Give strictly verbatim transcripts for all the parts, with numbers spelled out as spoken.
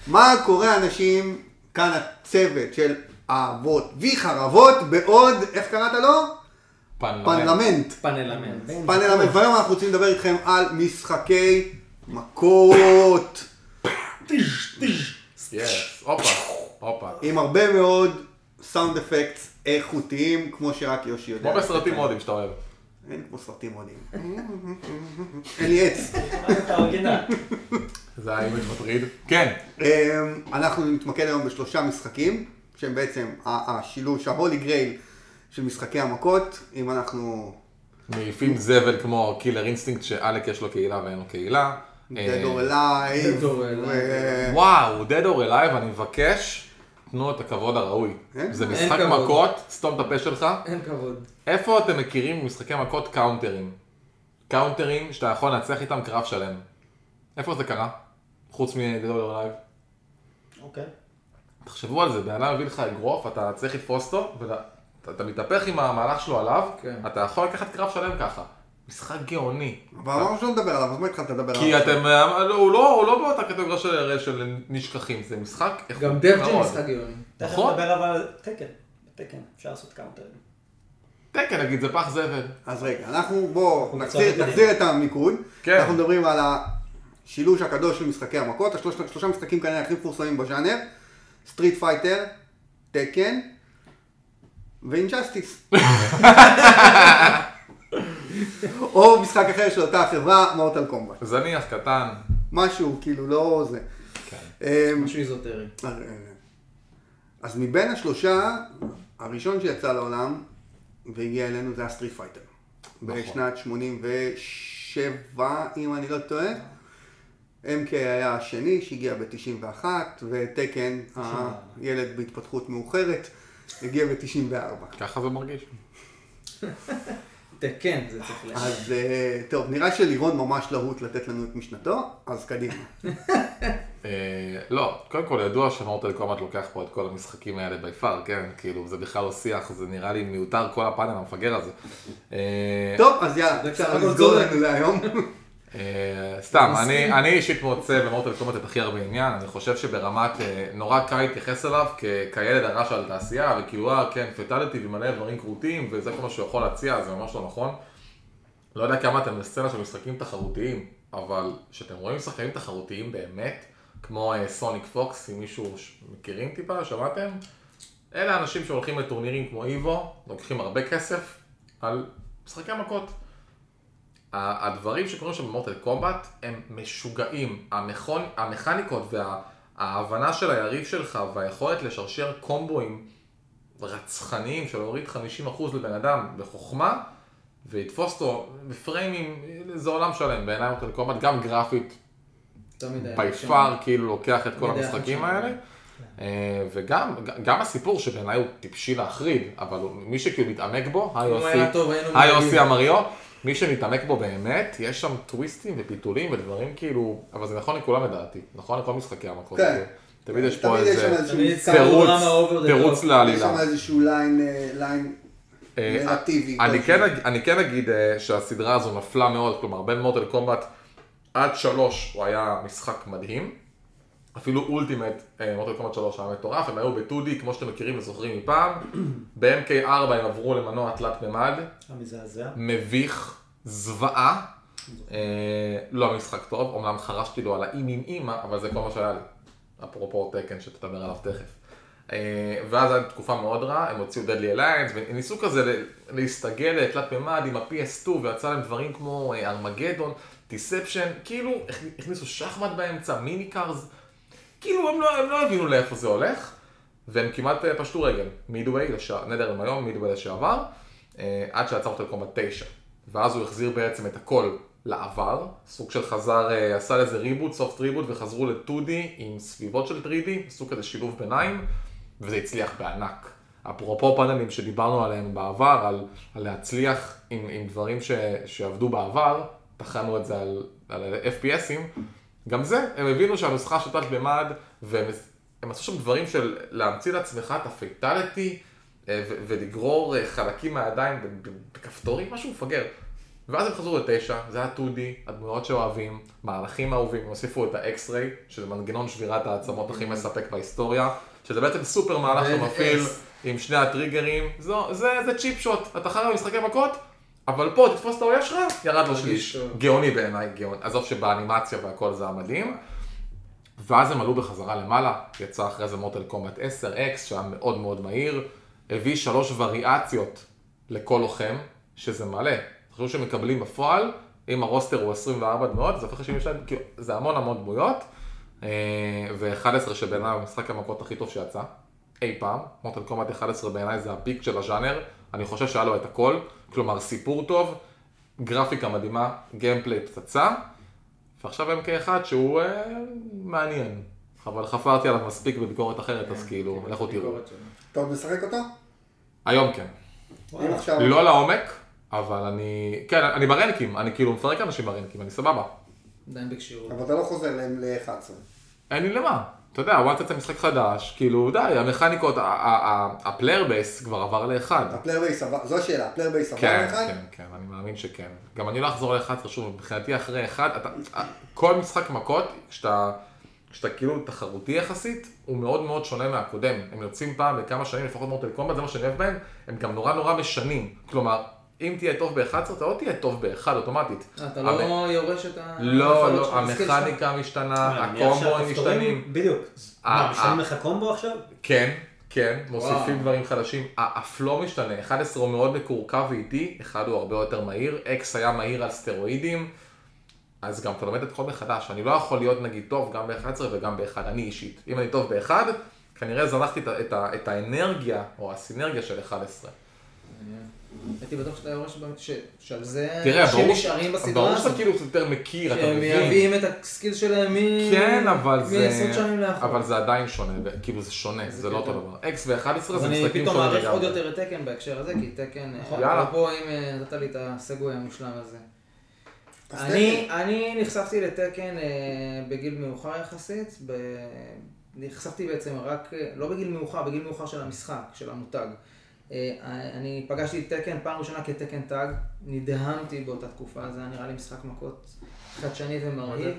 מה קורה אנשים, כאן הצוות של אהבות וחרבות, בעוד, איך קראת לו? פרלמנט. פאנלמנט. פאנלמנט, והיום אנחנו רוצים לדבר איתכם על משחקי מכות. טיש, טיש. יס, הופה, הופה. עם הרבה מאוד סאונד אפקטס איכותיים, כמו שרק יושי יודע. כמו בסרטים מודים שאתה אוהב. אין כמו סרטים מודים. אין לי עץ. זה היה אימג' מטריד. כן. אנחנו נתמקד היום בשלושה משחקים, שהם בעצם השילוש, ההולי גרייל של משחקי המכות. אם אנחנו... מעיפים זבל כמו קילר אינסטינקט, שאלק יש לו קהילה ואין לו קהילה. Dead or Alive. וואו, Dead or Alive, אני מבקש, תנו את הכבוד הראוי. זה משחק מכות, סתום את הפה שלך. אין כבוד. איפה אתם מכירים משחקי מכות קאונטרים? קאונטרים שאתה יכול לנצח איתם קרב שלם. איפה זה קרה? חוץ מ-Dead or Alive. אוקיי. תחשבו על זה, בעלה מביא לך אגרוף, אתה צריך לתפוס אותו, ואתה מתהפך עם המהלך שלו עליו, אתה יכול לקחת קרב שלם ככה. משחק גאוני. אבל אמרנו שלא נדבר עליו, אז מה התחלת לדבר עליו? כי אתם, הוא לא באותה קטגוריה של נשכחים, זה משחק איכות מאוד. גם דאבג'י משחק גאוני. תכף נדבר אבל על תקן. בתקן, אפשר לעשות קאונטרים. תקן, נגיד, זה פח זבל. אז רגע, אנחנו בואו נחזיר את המיקוד. אנחנו מדברים על השילוש הקדוש של משחקי המכות, השלושה משחקים כנראה הכי מפורסמים בז'אנר, סטריט פייטר, תקן ואינג'סטיס. או משחק אחר של אותה החברה, מורטל קומבט. זניח, קטן. משהו, כאילו, לא זה. משהו איזוטרי. אז מבין השלושה, הראשון שיצא לעולם והגיע אלינו זה הסטריט פייטר. בשנת שמונים ושבע, אם אני לא טועה. אם קיי היה השני שהגיע ב-תשעים ואחת, ותקן, הילד בהתפתחות מאוחרת, הגיע ב-תשעים וארבע. ככה זה מרגיש. תקן, זה צריך להגיד. אז טוב, נראה שלירון ממש להוט לתת לנו את משנתו, אז קדימה. לא, קודם כל ידוע שמורטל קומבט לוקח פה את כל המשחקים האלה ביפר, כן? כאילו, זה בכלל לא שיח, זה נראה לי מיותר כל הפאנל המפגר הזה. טוב, אז יאללה, אפשר לסגור לנו להיום. סתם, אני אישית מוצא במורטל קומבט את הכי הרבה עניין, אני חושב שברמת, נורא קל להתייחס אליו כילד הרע של התעשייה, וכאילו, כן, פטליטי ומלא דברים קרוטים, וזה כל מה שהוא יכול להציע, זה ממש לא נכון. לא יודע כמה אתם בסצנה של משחקים תחרותיים, אבל כשאתם רואים משחקים תחרותיים באמת, כמו סוניק פוקס, אם מישהו מכירים טיפה, שמעתם? אלה האנשים שהולכים לטורנירים כמו איבו, לוקחים הרבה כסף על משחקי מכות. הדברים שקוראים שם במורטל קומבט הם משוגעים. המכון, המכניקות וההבנה של היריב שלך והיכולת לשרשר קומבואים רצחניים של להוריד חמישים אחוז לבן אדם בחוכמה ויתפוס אותו בפריימים, זה עולם שלם. בעיניי מורטל קומבט גם גרפית ביפר כאילו לוקח את כל המשחקים האלה. וגם גם הסיפור שבעיניי הוא טיפשי להחריד, אבל מי שכאילו מתעמק בו, היי יוסי המריו, מי שמתעמק בו באמת, יש שם טוויסטים ופיתולים ודברים כאילו, אבל זה נכון לכולם לדעתי, נכון לכל משחקי המכות. תמיד יש פה איזה תירוץ לעלילה. יש שם איזשהו ליין נרטיבי. אני כן אגיד שהסדרה הזו נפלה מאוד, כלומר בין מורטל קומבט עד שלוש הוא היה משחק מדהים. אפילו אולטימט, מורטל קומבט שלוש היה מטורף, הם היו ב-טו די כמו שאתם מכירים וזוכרים מפעם. ב-אם קיי ארבע הם עברו למנוע תלת ממד. המזעזע. מביך, זוועה. לא משחק טוב, אומנם חרשתי לו על האם עם אימא, אבל זה כל מה שהיה לי. אפרופו תקן שתדבר עליו תכף. ואז הייתה תקופה מאוד רעה, הם הוציאו דדלי אליינס, וניסו כזה להסתגל לתלת ממד עם ה-פי אס טו, ויצא להם דברים כמו ארמגדון, דיספשן, כאילו הכניסו שחמט באמצע, מיני קארס. כאילו הם לא, הם לא הבינו לאיפה זה הולך, והם כמעט פשטו רגל, מידווי, נדר עם היום, מידווי לשעבר, עד שיצא מורטל קומבט תשע. ואז הוא החזיר בעצם את הכל לעבר, סוג של חזר, עשה לזה ריבוט, סופט ריבוט, וחזרו ל-טו די עם סביבות של תרי די, סוג כזה שילוב ביניים, וזה הצליח בענק. אפרופו פאנלים שדיברנו עליהם בעבר, על, על להצליח עם, עם דברים ש, שעבדו בעבר, תחנו את זה על, על אף פי אסים, גם זה, הם הבינו שהנוסחה של תלת ממד, והם עשו שם דברים של להמציא לעצמך את הפייטליטי, ולגרור חלקים מהידיים בכפתורים, משהו מפגר. ואז הם חזרו לתשע, זה היה טו די, הדמויות שאוהבים, מהלכים אהובים, הם הוסיפו את ה-X-Ray, שזה מנגנון שבירת העצמות הכי מספק בהיסטוריה, שזה בעצם סופר מהלך שמפעיל עם שני הטריגרים, זו, זה, זה צ'יפ שוט, אתה חרב במשחקי מכות, אבל פה תתפוס את האויב שלך, ירד לו שליש, גאוני בעיניי, גאוני, עזוב שבאנימציה והכל זה המדהים, ואז הם עלו בחזרה למעלה, יצא אחרי זה מורטל קומבט עשר אקס, שהיה מאוד מאוד מהיר, הביא שלוש וריאציות לכל לוחם, שזה מלא. חשוב שמקבלים בפועל, אם הרוסטר הוא עשרים וארבע דמויות, זה הופך ל-שבעים ושתיים, זה המון המון דמויות, ו-אחד עשר שבעיניי הוא המשחק המכות הכי טוב שיצא, אי פעם. מורטל קומבט אחד עשר בעיניי זה הפיק של הז'אנר, אני חושב שהיה לו את הכל, כלומר סיפור טוב, גרפיקה מדהימה, גיימפליי פצצה, ועכשיו אם כאחד שהוא אה, מעניין, אבל חפרתי עליו מספיק בביקורת אחרת, אז כאילו, לכו תראו. אתה עוד משחק אותו? היום כן. לא לעומק, אבל אני, כן, אני ברנקים, אני כאילו מפרק אנשים ברנקים, אני סבבה. עדיין בקשירות. אבל אתה לא חוזר ל-אחד עשר. אין לי למה. אתה יודע, וואט זה משחק חדש, כאילו, די, המכניקות, הפלייר בייס כבר עבר לאחד. הפלייר בייס עבר, זו השאלה, הפלייר בייס עבר כן, לאחד? כן, כן, אני מאמין שכן. גם אני לא אחזור לאחד, חשוב, מבחינתי אחרי אחד, אתה, כל משחק מכות, כשאתה, כשאתה כאילו תחרותי יחסית, הוא מאוד מאוד שונה מהקודם. הם יוצאים פעם בכמה שנים, לפחות מורטל קומבט, זה מה שאני אוהב בהם, הם גם נורא נורא משנים. כלומר, אם תהיה טוב ב-אחד עשר, אתה לא תהיה טוב ב-אחד אוטומטית. אתה לא יורש את ה... לא, לא, המכניקה משתנה, הקומבוים משתנים. בדיוק. מה, משתנים לך קומבו עכשיו? כן, כן, מוסיפים דברים חדשים. הפלו משתנה, אחד עשר הוא מאוד מקורקע ואיטי, אחד הוא הרבה יותר מהיר, X היה מהיר על סטרואידים, אז גם אתה לומד את כל מחדש. אני לא יכול להיות נגיד טוב גם ב-אחד עשר וגם ב-אחד, אני אישית. אם אני טוב ב-אחד, כנראה זנחתי את, ה- את האנרגיה או הסינרגיה של אחד עשר. הייתי בטוח שאתה יורש שעל זה תראה, אנשים נשארים בסדרה ברור הזאת. שאתה כאילו יותר מכיר, אתה שהם מבין. מביאים את הסקיל שלהם מ... כן, אבל זה... מעשרות שנים לאחור. אבל זה עדיין שונה, כאילו זה שונה, זה לא אותו דבר. X ו-אחד עשר זה אני משחקים פתאום שונים מעריך עוד לגמרי. יותר את תקן בהקשר הזה, כי תקן... יאללה. פה אם נתת לי את הסגווי המושלם הזה. אז אני, אני נחשפתי לתקן אה, בגיל מאוחר יחסית, ב... נחשפתי בעצם רק, לא בגיל מאוחר, בגיל מאוחר של המשחק, של המותג. אה, אני פגשתי את תקן פעם ראשונה כתקן טאג, נדהמתי באותה תקופה, זה היה נראה לי משחק מכות חדשני ומרהיב,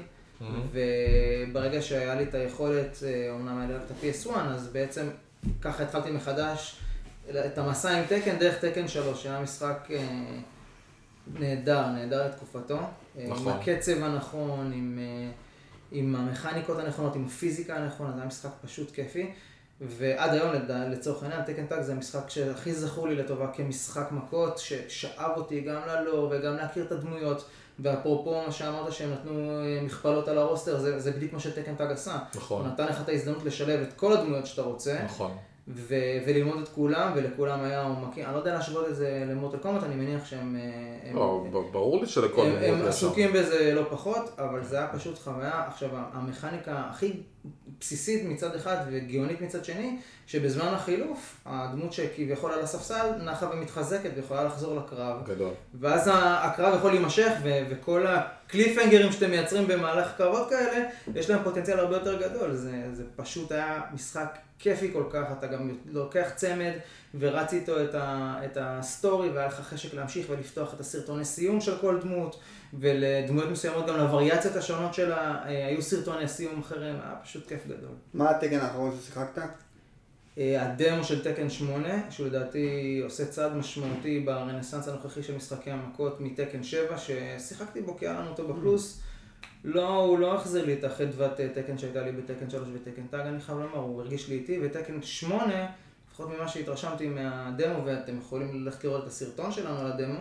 וברגע שהיה לי את היכולת, אומנם היה לי רק את ה-פי אס וואן, אז בעצם ככה התחלתי מחדש את המסע עם תקן דרך תקן שלוש, שהיה משחק אה, נהדר, נהדר לתקופתו. נכון. עם הקצב הנכון, עם, עם המכניקות הנכונות, עם הפיזיקה הנכונה, זה היה משחק פשוט כיפי. ועד היום לצורך העניין, תקן טאג זה המשחק שהכי זכור לי לטובה כמשחק מכות, ששאב אותי גם ללור וגם להכיר את הדמויות. ואפרופו מה שאמרת שהם נתנו מכפלות על הרוסטר, זה, זה בדיוק מה שתקן טאג עשה. נכון. הוא נתן לך את ההזדמנות לשלב את כל הדמויות שאתה רוצה. נכון. ו- וללמוד את כולם, ולכולם היה עומקים. אני לא יודע להשוות את זה למורטל קומבט, אני מניח שהם... הם, לא, ברור לי שלכל הם, דמות הם יש שם. עסוקים בזה לא פחות, אבל זה היה פשוט חוויה. עכשיו, המכניקה הכי בסיסית מצד אחד וגאונית מצד שני, שבזמן החילוף, הדמות שכביכול על הספסל נחה ומתחזקת ויכולה לחזור לקרב. גדול. ואז הקרב יכול להימשך, ו- וכל הקליפהנגרים שאתם מייצרים במהלך קרבות כאלה, יש להם פוטנציאל הרבה יותר גדול. זה, זה פשוט היה משחק כיפי כל כך, אתה גם לוקח צמד ורץ איתו את, ה- את הסטורי, והיה לך חשק להמשיך ולפתוח את הסרטוני סיום של כל דמות, ולדמויות מסוימות גם לווריאציות השונות שלה, היו סרטוני סיום אחרים, היה פשוט כיף גדול. מה התקן האחרון ששיחקת? הדמו של תקן שמונה, שהוא לדעתי עושה צעד משמעותי ברנסנס הנוכחי של משחקי המכות מתקן שבע, ששיחקתי בו כי היה לנו אותו בפלוס. לא, הוא לא החזיר לי את החדוות תקן שהייתה לי בתקן שלוש ותקן טאג, אני חייב לומר, הוא הרגיש לי איתי, ותקן שמונה, לפחות ממה שהתרשמתי מהדמו, ואתם יכולים ללכת לראות את הסרטון שלנו על הדמו,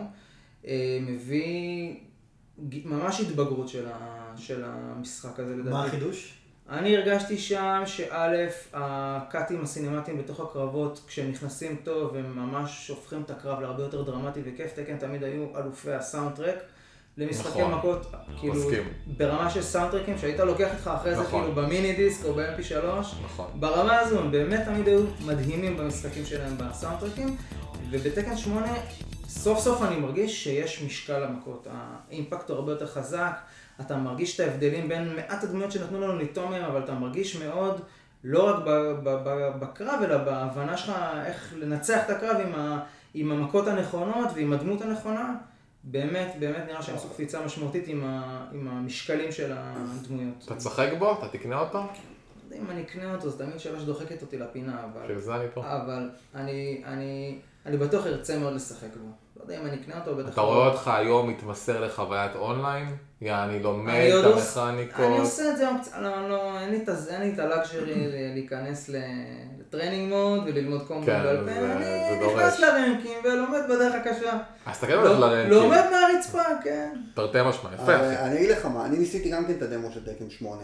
מביא ממש התבגרות של, ה, של המשחק הזה לדעתי. מה החידוש? אני הרגשתי שם שא', הקאטים הסינמטיים בתוך הקרבות, כשהם נכנסים טוב, הם ממש הופכים את הקרב להרבה יותר דרמטי וכיף. תקן תמיד היו אלופי הסאונד טרק למשחקי נכון. מכות, כאילו מסכים. ברמה של סאונד טרקים שהיית לוקח איתך אחרי זה נכון. כאילו במיני דיסק או ב-אם פי שלוש. נכון. ברמה הזו הם באמת תמיד היו מדהימים במשחקים שלהם בסאונד טרקים, ובתקן שמונה סוף סוף אני מרגיש שיש משקל למכות, האימפקט הוא הרבה יותר חזק. אתה מרגיש את ההבדלים בין מעט הדמויות שנתנו לנו לטעום מהם, אבל אתה מרגיש מאוד, לא רק בקרב, אלא בהבנה שלך איך לנצח את הקרב עם, ה, עם המכות הנכונות ועם הדמות הנכונה. באמת, באמת נראה שהם עשו קפיצה משמעותית עם, ה, עם המשקלים של הדמויות. אתה צחק בו? אתה תקנה אותו? אם אני אקנה אותו, זה תמיד שאלה שדוחקת אותי לפינה, אבל... של זה אני פה. אבל אני, אני, אני בטוח ארצה מאוד לשחק בו. לא יודע אם אני אקנה אותו, בטח... אתה רואה אותך היום מתמסר לחוויית אונליין? יעני לומד את המכניקות. אני עושה את זה, לא, לא, אין לי את הלאגשרי להיכנס לטרנינג מוד וללמוד קומבו בעל פה. אני נכנס לרנקים ולומד בדרך הקשה. אז תקדם לך לרנקים. לומד מהרצפה, כן. תרתי משמע, יפה. אני אגיד לך מה, אני ניסיתי גם כן את הדמו של תקן שמונה,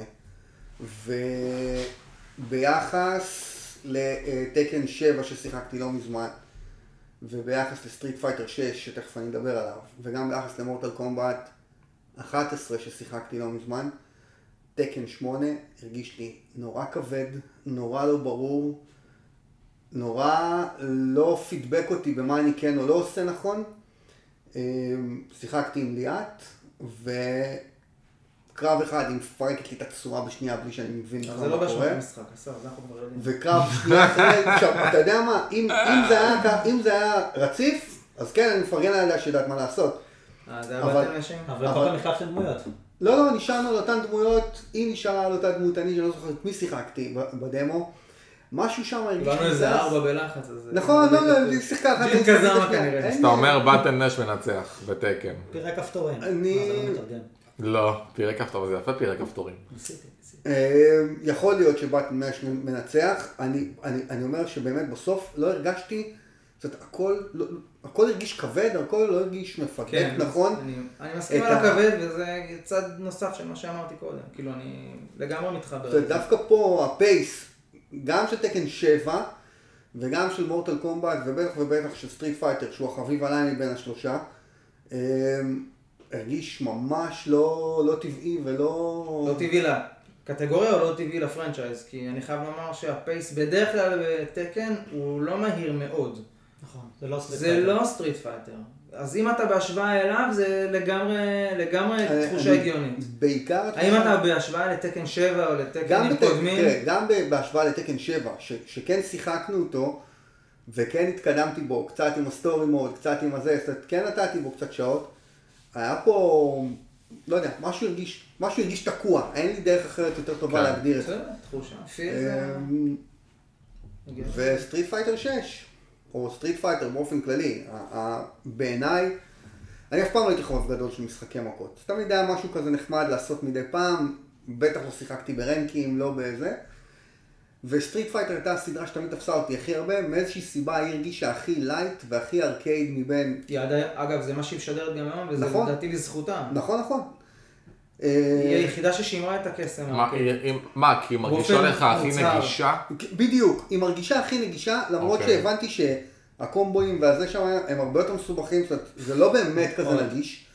וביחס לתקן שבע ששיחקתי לא מזמן, וביחס לסטריט פייטר שש שתכף אני אדבר עליו, וגם ביחס למורטל קומבט אחת עשרה ששיחקתי לא מזמן, תקן שמונה הרגיש לי נורא כבד, נורא לא ברור, נורא לא פידבק אותי במה אני כן או לא עושה נכון. שיחקתי עם ליאת, וקרב אחד היא מפרקת לי את הצורה בשנייה בלי שאני מבין מה קורה. זה לא באשמת המשחק, עשר, זה אנחנו כבר יודעים. וקרב שנייה אחרי, עכשיו, אתה יודע מה, אם, אם, זה היה, אם זה היה רציף, אז כן, אני מפרגן עליה שידעת מה לעשות. אה, זה היה באתם נשים? אבל כל פעם החלפתם דמויות. לא, לא, נשארנו על אותן דמויות, היא נשארה על אותה דמות, אני לא זוכר את מי שיחקתי בדמו. משהו שם הרגיש לי קיבלנו איזה ארבע בלחץ, אז... נכון, לא, לא, היא שיחקה אחת. ג'ין קזאמה כנראה. אז אתה אומר בטן נש מנצח בתקן. פירק כפתורים. אני... לא, פירק כפתורים, זה יפה פירק כפתורים. ניסיתי, ניסיתי. יכול להיות שבטן נש מנצח, אני אומר שבאמת בסוף לא הרגשתי, זאת הכל, הכל הרגיש כבד, הכל לא הרגיש מפקד, נכון? אני מסכים על הכבד, וזה צד נוסף של מה שאמרתי קודם, כאילו אני לגמרי מתחבר. דווקא פה הפייס, גם של תקן שבע, וגם של מורטל קומבט, ובטח ובטח של סטריט פייטר, שהוא החביב עליי מבין השלושה, הרגיש ממש לא, לא טבעי ולא... לא טבעי לקטגוריה או לא טבעי לפרנצ'ייז, כי אני חייב לומר שהפייס בדרך כלל בתקן הוא לא מהיר מאוד. נכון, זה לא סטריט זה פייטר. לא סטריט פייטר. אז אם אתה בהשוואה אליו, זה לגמרי, לגמרי תחושה הגיונית. בעיקר... האם אתה בהשוואה לתקן שבע או לתקנים קודמים? תראה, גם בהשוואה לתקן שבע, שכן שיחקנו אותו, וכן התקדמתי בו, קצת עם הסטורי מוד, קצת עם הזה, כן נתתי בו קצת שעות, היה פה, לא יודע, משהו הרגיש, משהו הרגיש תקוע, אין לי דרך אחרת יותר טובה להגדיר את זה. תחושה. פיל זה... וסטריט פייטר שש, או סטריט פייטר באופן כללי, בעיניי, אני אף פעם לא הייתי חובב גדול של משחקי מכות. תמיד היה משהו כזה נחמד לעשות מדי פעם, בטח לא שיחקתי ברנקים, לא בזה. וסטריט פייטר הייתה הסדרה שתמיד תפסה אותי הכי הרבה, מאיזושהי סיבה היא הרגישה הכי לייט והכי ארקייד מבין... אגב, זה מה שהיא משדרת גם היום, וזה לדעתי לזכותה. נכון, נכון. היא היחידה ששימרה את הקסם. מה, כי היא מרגישה לך הכי נגישה? בדיוק, היא מרגישה הכי נגישה, למרות שהבנתי שהקומבואים והזה שם הם הרבה יותר מסובכים, זה לא באמת כזה נגיש.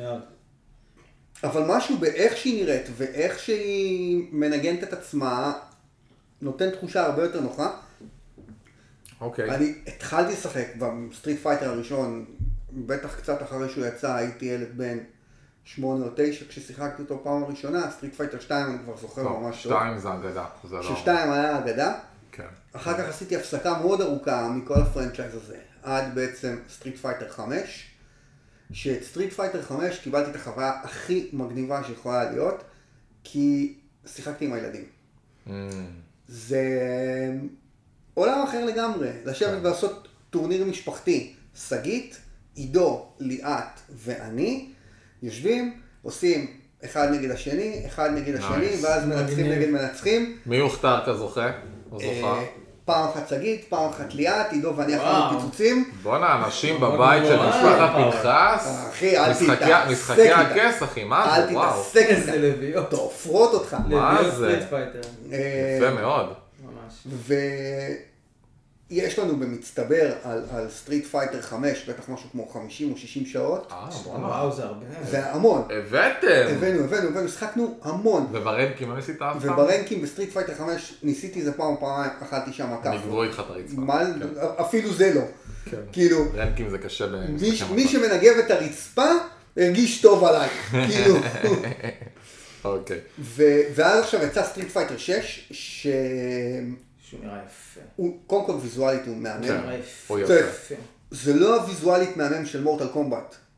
אבל משהו באיך שהיא נראית ואיך שהיא מנגנת את עצמה, נותן תחושה הרבה יותר נוחה. אוקיי. אני התחלתי לשחק בסטריט פייטר הראשון, בטח קצת אחרי שהוא יצא, הייתי ילד בן שמונה או תשע כששיחקתי אותו פעם הראשונה, סטריט פייטר שתיים אני כבר זוכר ממש טוב. שתיים זה אגדה, זה לא... ששתיים היה אגדה. כן. אחר כך עשיתי הפסקה מאוד ארוכה מכל הפרנצ'ייז הזה, עד בעצם סטריט פייטר חמש. שאת סטריט פייטר חמש קיבלתי את החוויה הכי מגניבה שיכולה להיות, כי שיחקתי עם הילדים. זה עולם אחר לגמרי, לשבת ולעשות טורניר משפחתי. סגית, עידו, ליאת ואני יושבים, עושים אחד נגד השני, אחד נגד השני, ואז מנצחים נגד מנצחים. מי הוכתר כזוכה? או זוכה? פעם אחת סגית, פעם אחת ליאת, עידו ואני אכלנו פיצוצים. בוא'נה, אנשים בבית של משפחת פנחס. אחי, אל תתעסק איתה. משחקי הכס, אחי, מה זה? וואו. אל תתעסק איזה לביאות. תופרות אותך. מה זה? סטריט פייטר. יפה מאוד. ממש. ויש לנו במצטבר על, על סטריט פייטר חמש, בטח משהו כמו חמישים או שישים שעות. אה, בוא'נה. וואו, זה הרבה. זה המון. הבאתם. הבאנו, הבאנו, הבאנו, שחקנו המון. וברנקים, מה ניסית אף פעם? וברנקים בסטריט פייטר חמש ניסיתי איזה פעם, פעם אכלתי שם הכף. נגבו איתך את הרצפה. אפילו זה לא. כאילו, רנקים זה קשה במשחקי מי שמנגב את הרצפה, הרגיש טוב עליי. כאילו. אוקיי. ואז עכשיו יצא סטריט פייטר שש, ש... שהוא נראה יפה. קודם כל ויזואלית הוא מהמם. הוא יפה. זה לא הוויזואלית מהמם של מורטל קומבט.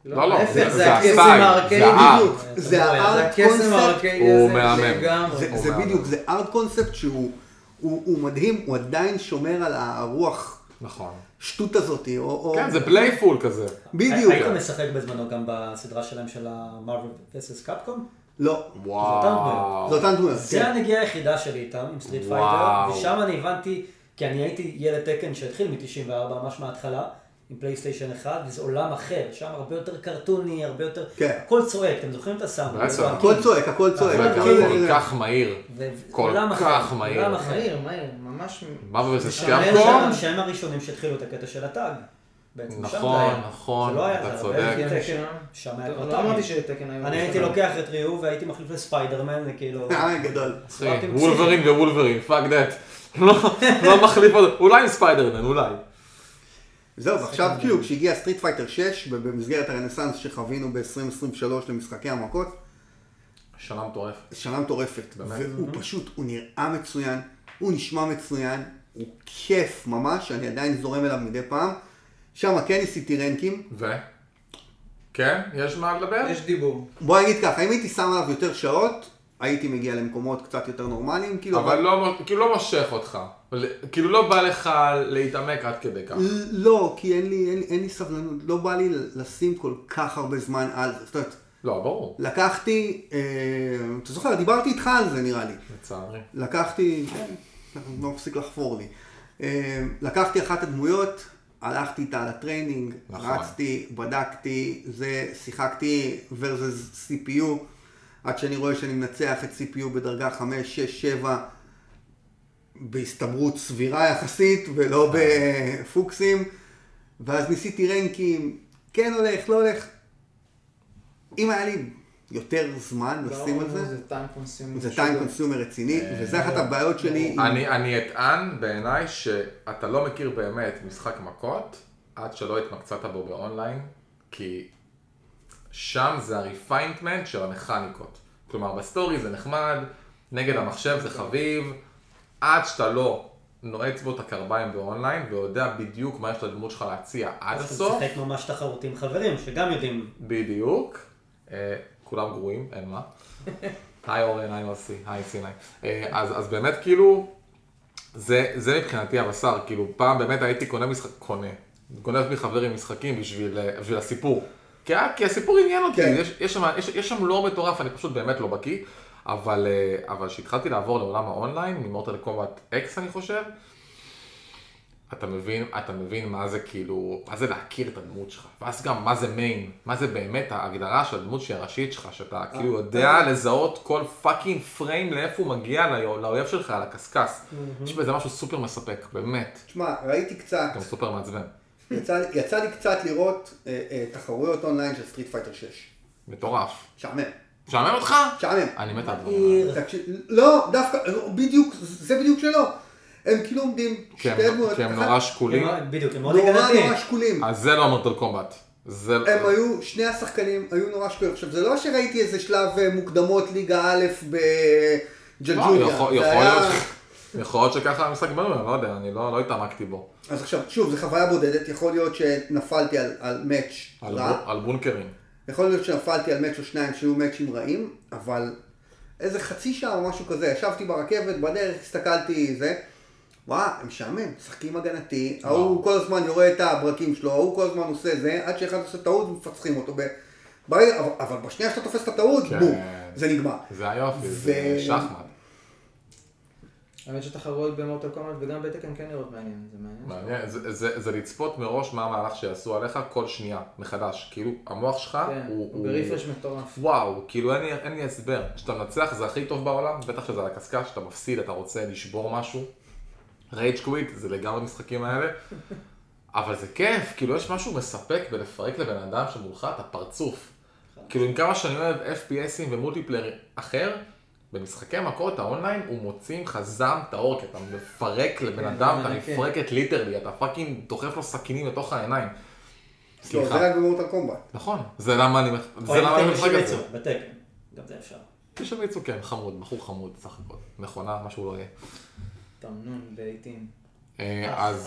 לא, לא, להפך, זה הקסם הסטייל, הארקיידי. זה הארט. בדיוק, זה זה הארט הקסם קונספט, הארקיידי הוא הזה מהמם. לגמרי. זה- הוא זה מהמם. בדיוק, זה ארט קונספט שהוא הוא- הוא מדהים, הוא עדיין שומר על הרוח נכון. שטות הזאת, או... או- כן, זה פלייפול כזה. בדיוק. היית משחק בזמנו גם בסדרה שלהם של ה-Marvel versus Capcom? לא, וואו. זה אותן דמויות. זה כן. הנגיעה היחידה שלי איתם, עם סטריט וואו. פייטר, ושם אני הבנתי, כי אני הייתי ילד תקן שהתחיל מ-תשעים וארבע, ממש מההתחלה, עם פלייסטיישן אחד, וזה עולם אחר, שם הרבה יותר קרטוני, הרבה יותר... כן. הכל צועק, אתם זוכרים את הסאונד? בטח. צועקים. הכל צועק, הכל צועק. אבל וגם כאילו- כל כך מהיר. ו- כל עולם כך אחר, מהיר. עולם אחר. מהיר, מהיר, ממש... מה זה שהם- קפקום? שהם הראשונים שהתחילו את הקטע של הטאג. בעצם, שם זה נכון, היה. נכון, זה לא היה, אתה זה צודק. הרבה יותר- תקן, שם היה לא כבר לא טאגים. אמרתי שתקן היום. אני הייתי לוקח את ריו והייתי מחליף לספיידרמן, זה כאילו... אה, גדול. אחי, ספורטים וולברין ווולברין, פאק דאט. לא מחליף עוד, אולי עם ספיידרמן, אולי. זהו, ועכשיו כאילו כשהגיע סטריט פייטר שש, במסגרת הרנסאנס שחווינו ב-עשרים עשרים ושלוש למשחקי המכות, שנה מטורפת. שנה מטורפת, באמת? והוא פשוט, הוא נראה מצוין, הוא נשמע מצוין, הוא כיף ממש, אני עדיין זורם אליו מדי פעם. שם כן ניסיתי רנקים. ו? כן? יש מה לדבר? יש דיבור. בוא נגיד ככה, אם הייתי שם עליו יותר שעות, הייתי מגיע למקומות קצת יותר נורמליים, כאילו... אבל לא, כאילו לא מושך אותך. כאילו לא בא לך להתעמק עד כדי כך. לא, כי אין לי, אין, אין לי סבלנות, לא בא לי לשים כל כך הרבה זמן על זה. זאת אומרת, לא, ברור. לקחתי, אה, אתה זוכר, דיברתי איתך על זה נראה לי. לצערי. לקחתי, כן, לא מפסיק לחפור לי. אה, לקחתי אחת הדמויות, הלכתי איתה לטריינינג, נכון. רצתי, בדקתי, זה, שיחקתי versus סי פי יו, עד שאני רואה שאני מנצח את סי פי יו בדרגה חמש, שש, שבע, בהסתברות סבירה יחסית, ולא בפוקסים, ואז ניסיתי רנקים, כן הולך, לא הולך. אם היה לי יותר זמן לשים על זה, זה טיים קונסיומר. זה טיים קונסיומר רציני, וזה אחת הבעיות שלי. עם- אני, אני אטען בעיניי שאתה לא מכיר באמת משחק מכות עד שלא התמקצעת בו באונליין, כי שם זה הריפיינטמנט של המכניקות. כלומר, בסטורי זה נחמד, נגד המחשב זה חביב, עד שאתה לא נועץ בו את הקרביים באונליין ויודע בדיוק מה יש לדמות שלך להציע עד אז אתה הסוף. משחק ממש תחרותי עם חברים, שגם יודעים... בדיוק. אה, כולם גרועים, אין מה. היי אורן, היי יוסי, היי סיני. אה, אז, אז באמת כאילו, זה, זה מבחינתי הבשר, כאילו פעם באמת הייתי קונה משחק, קונה, גונב מחברים משחקים בשביל, אה, בשביל הסיפור. כי, כי הסיפור עניין אותי, כן. יש, יש, שם, יש, יש שם לא מטורף, אני פשוט באמת לא בקיא, אבל, אה, אבל שהתחלתי לעבור לעולם האונליין, ממורטל קומבט אקס אני חושב, אתה מבין, אתה מבין מה זה כאילו, מה זה להכיר את הדמות שלך, ואז גם מה זה מיין, מה זה באמת ההגדרה של הדמות שהיא הראשית שלך, שאתה כאילו יודע לזהות כל פאקינג פריים לאיפה הוא מגיע לאו- לאויב שלך, על הקסקס. יש בזה משהו סופר מספק, באמת, תשמע, ראיתי קצת, גם סופר מעצבן, יצא, לי- יצא לי קצת לראות אה, אה, תחרויות אונליין של סטריט פייטר שש. מטורף. שעמם, משעמם אותך? שעמם. אני מת על הדברים האלה. עיר. תקשיב, לא, דווקא, לא, בדיוק, זה בדיוק שלא. הם כאילו עומדים כי הם- שתי דמויות, כי הם אחת- נורא שקולים, הם- בדיוק, הם מאוד נורא הגנתיים. נורא שקולים. אז זה לא מורטל קומבט. זה... הם היו, שני השחקנים היו נורא שקולים. עכשיו, זה לא שראיתי איזה שלב אה, מוקדמות ליגה א' לא, בג'לג'וליה. יכול זה יכול היה- להיות ש- יכול להיות שככה המשחק בנוי, אני לא יודע, אני לא לא התעמקתי בו. אז עכשיו, שוב, זו חוויה בודדת, יכול להיות שנפלתי על, על מאץ' על רע. בו- על בונקרים. יכול להיות שנפלתי על מאץ' או שניים שהיו מאצ'ים רעים, אבל איזה חצי שעה או משהו כזה, ישבתי ברכבת, בדרך, הסתכלתי, זה, וואו, הם משעמם, משחקים הגנתי, ההוא כל הזמן יורה את הברקים שלו, ההוא כל הזמן עושה זה, עד שאחד עושה טעות ומפצחים אותו. ב- ברגע, אבל, אבל בשנייה שאתה תופס את הטעות, כן. בום, זה נגמר. זה היופי, ו- זה שחמט. האמת שתחרויות במורטל קומבט וגם בתקן כן נראות מעניין, זה מעניין. מעניין, זה- זה זה לצפות מראש מה המהלך שיעשו עליך כל שנייה, מחדש. כאילו, המוח שלך כן, הוא... הוא הוא- ברפרש מטורף. וואו, כאילו אין לי, אין לי הסבר. כשאתה מנצח זה הכי טוב בעולם, בטח שזה על הקשקש, כשאתה מפסיד, אתה רוצה לשבור משהו. רייג' קוויט, זה לגמרי המשחקים האלה. אבל זה כיף, כאילו יש משהו מספק בלפרק לבן אדם שמולך את הפרצוף. כאילו עם כמה שאני אוהב אף פי אסים ומולטיפלייר אחר, במשחקי מכות האונליין הוא מוציא ממך זעם טהור, כי אתה מפרק לבן כן, אדם, אתה מנקה. מפרק את ליטרלי, אתה פאקינג דוחף לו סכינים לתוך העיניים. לא, סליחה. זה רק במורטל קומבט. נכון, זה למה אני זה או למה אני עם משחק את זה. שימיצו, בתקן. גם זה אפשר. שימיצו כן, חמוד, בחור חמוד סך הכל. מכונה, משהו לא יהיה. תמנון, לעיתים. אה, אח, אז אח.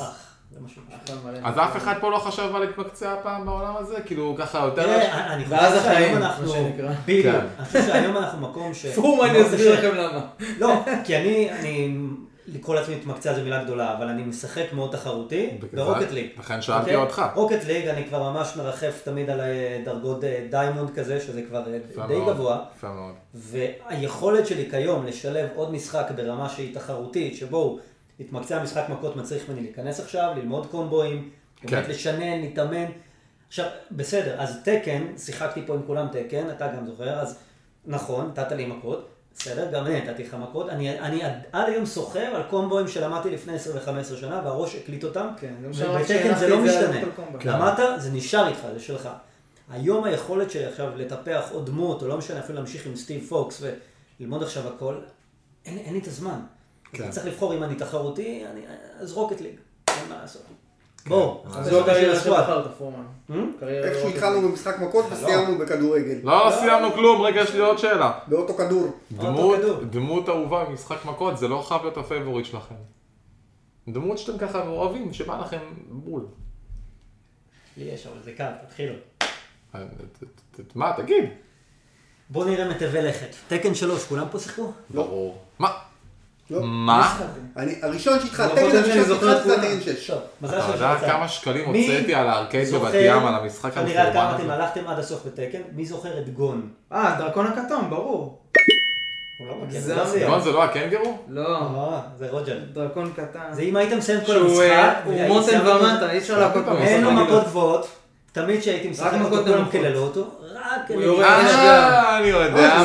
זה משהו. אז אף אחד פה לא חשב על להתמקצע הפעם בעולם הזה? כאילו ככה יותר... תראה, אני ואז חושב החיים, שהיום מה אנחנו... שנקרא. בדיוק. אני חושב שהיום אנחנו מקום ש... פום, אני אסביר לכם למה. לא, כי אני, אני... לקרוא לעצמי מתמקצע זה מילה גדולה, אבל אני משחק מאוד תחרותי ברוקט ליג. לכן שאלתי אותך. רוקט ליג, אני כבר ממש מרחף תמיד על דרגות דיימונד כזה, שזה כבר די גבוה. יפה מאוד. והיכולת שלי כיום לשלב עוד משחק ברמה שהיא תחרותית, שבו להתמקצע משחק מכות מצריך ממני להיכנס עכשיו, ללמוד קומבואים, באמת לשנן, להתאמן. עכשיו, בסדר, אז תקן, שיחקתי פה עם כולם תקן, אתה גם זוכר, אז נכון, נתת לי מכות. בסדר, גם אני נתתי לך מכות. אני, אני עד, עד היום סוחר על קומבואים שלמדתי לפני עשר וחמש עשרה שנה, והראש הקליט אותם, כן, ובתקן זה לא משתנה. למדת, זה נשאר איתך, זה שלך. היום היכולת שלי עכשיו לטפח עוד דמות, או לא משנה, אפילו להמשיך עם סטיב פוקס וללמוד עכשיו הכל, אין, אין לי את הזמן. כן. אני צריך לבחור אם אני תחרותי, אני, אז רוקט ליג, אין מה לעשות. בואו, אז לא קריירה שבחרת, פורמן. איכשהו התחלנו במשחק מכות וסיימנו בכדורגל. לא, לא סיימנו כלום, רגע, יש לי עוד שאלה. באותו כדור. דמות אהובה במשחק מכות, זה לא חייב להיות הפייבוריט שלכם. דמות שאתם ככה אוהבים, שבא לכם בול. לי יש, אבל זה קל, תתחילו. מה, תגיד. בואו נראה מטבי לכת. תקן שלוש, כולם פה שיחקו? ברור. מה? לא. מה? הראשון שהתחלתי, תקן הראשון שהתחלתי זה תקן שש. אתה יודע כמה שקלים הוצאתי על הארקייד בבת ים, על המשחק המפורבן הזה? אני רואה כמה אתם הלכתם עד הסוף בתקן, מי זוכר את גון? אה, דרקון הכתום, ברור. גון זה לא הקנגרו? לא. זה רוג'ר. דרקון קטן. זה אם הייתם מסיים כל המשחק. הוא מוטן ומטה, אי אפשר להכות פה. אין לו מכות גבוהות. תמיד שהייתי משחק אותו, כולם קללו אותו. רק... הוא יורד אה, אני יודע.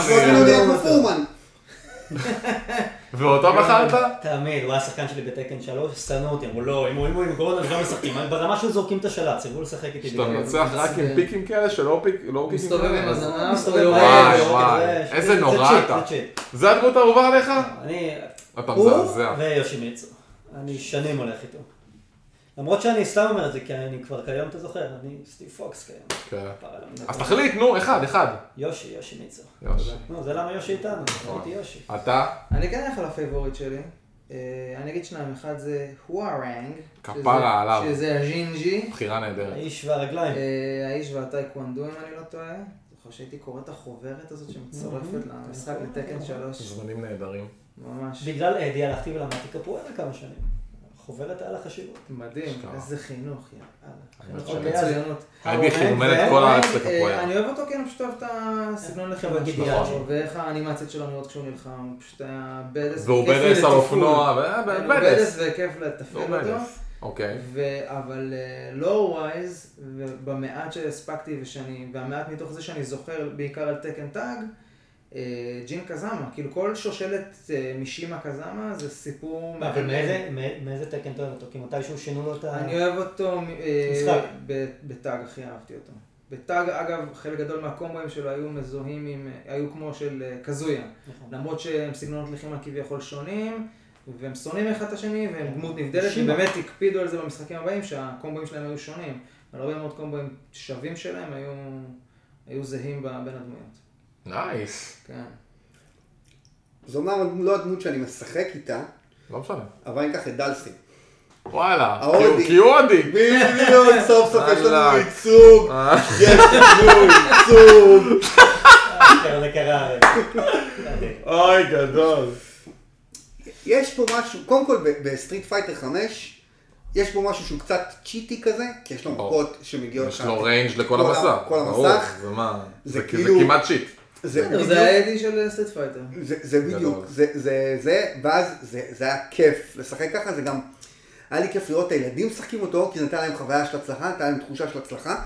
ואותו בחרת? תמיד, הוא היה שחקן שלי בתקן שלוש, סנו אותי, אמרו לא, אם הוא עם גורון, אז לא משחקים, ברמה של זורקים את השלט, סירבו לשחק איתי. שאתה מנצח רק עם פיקים כאלה שלא פיקים כאלה? מסתובב עם הזנב, מסתובב, וואי וואי, איזה נורא אתה. זה הדמות האהובה עליך? אני, אתה הוא מזעזע. ויושימיצו, אני שנים הולך איתו. למרות שאני סתם אומר את זה, כי אני כבר כיום, אתה זוכר, אני סטיב פוקס כיום. אז תחליט, נו, אחד, אחד. יושי, יושימיצו. יושי. נו, זה למה יושי איתנו, הייתי יושי. אתה? אני כן אלך על הפייבוריט שלי. אני אגיד שניים, אחד זה הוארנג. כפרה עליו. שזה הג'ינג'י. בחירה נהדרת. האיש והרגליים. האיש והטייקוונדו, אם אני לא טועה. זוכר שהייתי קורא את החוברת הזאת שמצטרפת למשחק לתקן שלוש. זמנים נהדרים. ממש. בגלל אדי הלכתי ולמדתי קפוארה כמה שנים. חוברת היה לה חשיבות. מדהים, איזה חינוך, יאללה. חינוך מצוינות. מצוינות. הייתי חילומד את כל הארץ לקפוארה. אני אוהב אותו כי אני פשוט אוהב את הסגנון לחימה שלו, ואיך האנימציות שלו נראות כשהוא נלחם, הוא פשוט היה בדס, והוא בדס על אופנוע, הוא בדס וכיף לתפעל אותו. אוקיי. אבל לא ווייז, ובמעט שהספקתי והמעט מתוך זה שאני זוכר בעיקר על תקן טאג, ג'ין קזאמה, כאילו כל שושלת מישימה קזאמה זה סיפור... אבל מאיזה תקן אתה אוהב אותו? כי מתישהו שינו לו את ה... אני אוהב אותו בטאג, הכי אהבתי אותו. בטאג, אגב, חלק גדול מהקומבואים שלו היו מזוהים עם... היו כמו של קזויה. למרות שהם סגנונות לחימה כביכול שונים, והם שונאים אחד את השני, והם דמות נבדלת, ובאמת הקפידו על זה במשחקים הבאים, שהקומבואים שלהם היו שונים. הרבה מאוד קומבואים שווים שלהם היו זהים בין הדמויות. נייס. כן. זו אומנם לא הדמות שאני משחק איתה, לא משנה. אבל אני אקח את דלסי. וואלה, ההודי. כי הוא הודי. בדיוק, סוף סוף יש לנו ייצוג. יש לנו ייצוג. זה קרה. אוי, גדול. יש פה משהו, קודם כל בסטריט פייטר חמש, יש פה משהו שהוא קצת צ'יטי כזה, כי יש לו מכות שמגיעות לך. יש לו ריינג' לכל המסך. כל המסך. זה מה? זה כאילו- כמעט צ'יט. זה האדי של סטריט פייטר. זה בדיוק, זה זה, ואז זה היה כיף לשחק ככה, זה גם, היה לי כיף לראות את הילדים משחקים אותו, כי זה נתן להם חוויה של הצלחה, נתן להם תחושה של הצלחה.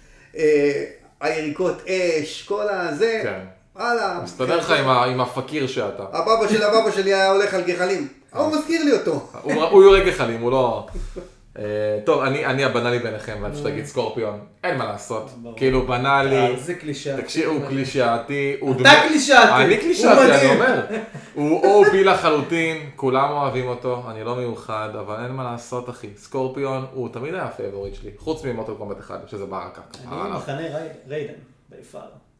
היריקות אש, כל הזה, וואלה. מסתדר לך עם הפקיר שאתה. הבבא של הבבא שלי היה הולך על גחלים, הוא מזכיר לי אותו. הוא יורק גחלים, הוא לא... טוב, אני הבנאלי ביניכם, ואני פשוט אגיד סקורפיון, אין מה לעשות, כאילו בנאלי, זה קלישאתי. תקשיב, הוא קלישאתי, אתה קלישאתי, אני קלישאתי, אני אומר, הוא או בי לחלוטין, כולם אוהבים אותו, אני לא מיוחד, אבל אין מה לעשות אחי, סקורפיון הוא תמיד היה הפייבוריט שלי, חוץ ממוטל קומבט אחד, שזה ברקה. אני מחנה ריידן, ביפר.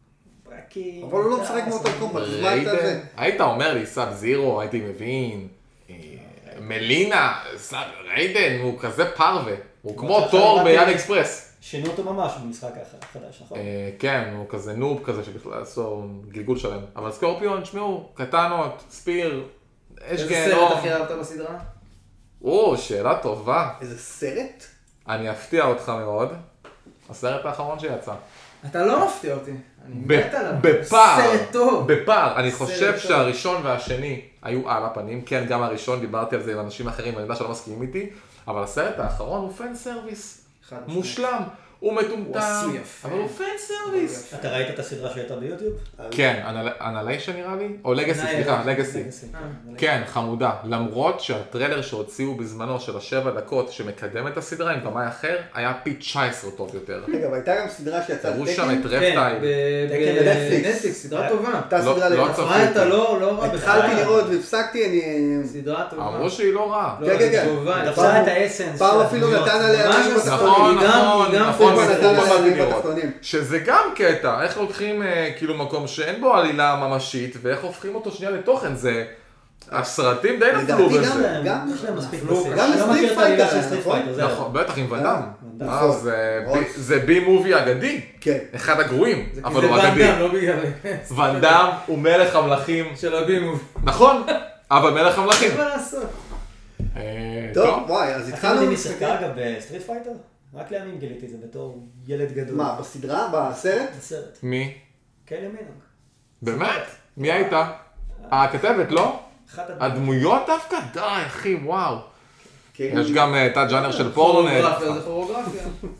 אבל הוא לא משחק מוטל קומבט, אז מה אתה זה? היית אומר לי סאב זירו, הייתי מבין. מלינה, ריידן, הוא כזה פרווה. הוא כמו תור ביד אקספרס. שינו אותו ממש במשחק החדש, נכון? כן, הוא כזה נוב כזה שבכלל עשו גלגול שלם. אבל סקורפיון, תשמעו, קטנות, ספיר, אש איזה גיהנום. סרט הכי אהבת בסדרה? או, שאלה טובה. איזה סרט? אני אפתיע אותך מאוד. הסרט האחרון שיצא. אתה לא מפתיע אותי. אני מת עליו. בפער. סרט טוב. בפער. אני חושב טוב. שהראשון והשני היו על הפנים. כן, גם הראשון, דיברתי על זה עם אנשים אחרים, ואני יודע שלא מסכימים איתי. אבל הסרט האחרון הוא פן סרוויס. חד משמעית. מושלם. הוא מטומטם. הוא עשוי יפה. אבל הוא פן סרוויס. אתה ראית את הסדרה שהייתה ביוטיוב? כן, אנליישן נראה לי? או לגסי, סליחה, לגסי. כן, חמודה. למרות שהטריילר שהוציאו בזמנו של השבע דקות שמקדם את הסדרה עם במאי אחר, היה פי תשע עשרה טוב יותר. רגע, והייתה גם סדרה שיצאה תראו תקן? שם את כן, רפטייל. בנטפליקס, סדרה טובה. הייתה לא- סדרה לא לראות. צפיתי. הפרעת לא לא רע בכלל. התחלתי לראות והפסקתי, אני... סדרה טובה. אמרו שהיא לא רעה. לא, כן, כן, היא כן. טובה, היא תפסה את האסנס. פעם של אפילו הדמויות. נתן עליה ממש משהו נכון, נכון, היא גם- נכון, היא גם נכון, טובה, זה נתן טוב עליה לראות. בתחתונים. שזה גם קטע, איך לוקחים אה, כאילו מקום שאין בו עלילה ממשית, ואיך הופכים אותו שנייה לתוכן, זה... הסרטים די נפלו לדעתי בזה. גם- יש להם מספיק נפלו, בסיס. גם אני לא בסטריט מכיר את העלילה פייטר, של סטריט נכון? פייטר, זהו. נכון, בטח עם ונדם. נכון. אה, זה בי- ראש. זה בי מובי אגדי. כן. אחד הגרועים, זה אבל כי הוא זה אגדי. ואנדם, לא בגלל... ונדם הוא מלך המלכים. של הבימוב. נכון, אבל מלך המלכים. אין מה לעשות. אה, טוב, וואי, אז אתם התחלנו... יודעים מי שיחקה אגב בסטריט פייטר? רק לימים גיליתי את זה בתור ילד גדול. מה, בסדרה? בסרט? בסרט. מי? קיילי מינונג. באמת? מי הייתה? הכתבת, לא? אחת הדמויות. הדמויות דווקא? די, אחי, וואו. כן. יש גם אה, תת ג'אנר של פורנט. כוריאוגרפיה, זה כוריאוגרפיה.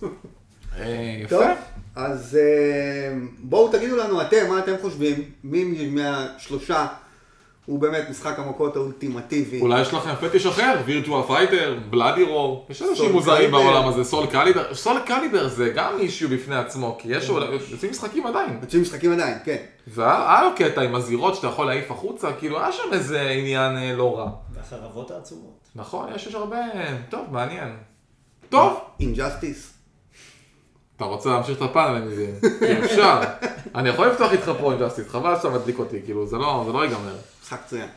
אה, טוב, יפה. אז אה, בואו תגידו לנו אתם, מה אתם חושבים? מי מהשלושה הוא באמת משחק המכות האולטימטיבי? אולי יש לכם פטיש אחר, וירטואל פייטר, בלאדי רור, יש אנשים סול מוזרים קליבר. בעולם הזה, סול קליבר, סול קליבר זה גם אישיו בפני עצמו, כי יש יוצאים משחקים עדיין. יוצאים משחקים עדיין, כן. והיה לו קטע עם הזירות שאתה יכול להעיף החוצה, כאילו היה שם איזה עניין אה, לא רע. והחרבות העצומות. נכון, יש יש הרבה, טוב, מעניין. טוב, אינג'סטיס. אתה רוצה להמשיך את הפאנל, אני מבין. כי אפשר. אני יכול לפתוח איתך פה אינג'סטיס, חבל שאתה מדליק אותי, כאילו זה לא, זה לא ייגמר. משחק מצוין.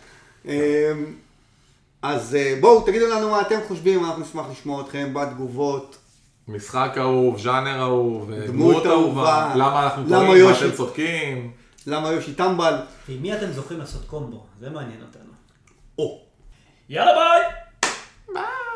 אז אה, בואו תגידו לנו מה אתם חושבים, אנחנו נשמח לשמוע אתכם בתגובות. משחק אהוב, ז'אנר אהוב, דמות דמות אהובה, אהובה. למה אנחנו למה טועים, מה יושי? אתם צודקים. למה יושי טמבל? עם מי אתם זוכים לעשות קומבו? זה מעניין אותנו. או. יאללה ביי! ביי.